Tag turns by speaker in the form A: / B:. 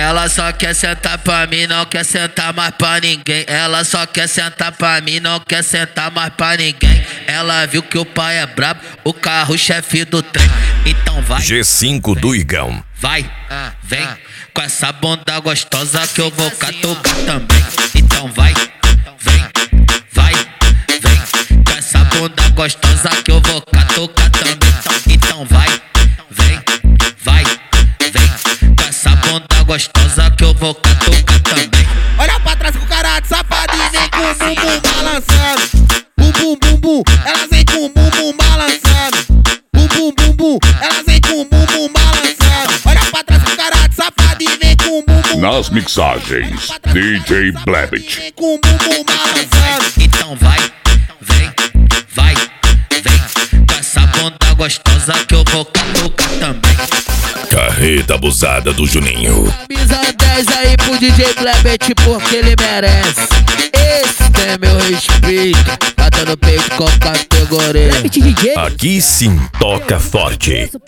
A: Ela só quer sentar pra mim, não quer sentar mais pra ninguém. Ela só quer sentar pra mim, não quer sentar mais pra ninguém. Ela viu que o pai é brabo, o carro-chefe do trem. Então vai.
B: G5 do Igão.
A: Vai, vem com essa bunda gostosa que eu vou catucar também. Então vai, vem, vai, vem com essa bunda gostosa que eu vou catucar também. Então vai, vem, vai, vem com essa bunda gostosa que eu vou catucar também.
C: Olha pra trás com cara de safado e vem com o bumbum balançando. Bum bum bum bum, elas vem com o bumbum balançando. Bum bum bum bum, elas vem com o bumbum balançando. Olha pra trás com cara de safado e vem com o bumbum.
D: Nas mixagens, DJ Blebit.
C: Vem com o bumbum balançando.
A: Então vai, vem, vai, vem com essa bunda gostosa que eu vou catucar também.
B: Carreta abusada do Juninho.
E: Camisa 10 aí pro DJ Blebit porque ele merece. Esse tem meu respeito, bata no peito com categoria.
B: Aqui sim toca forte.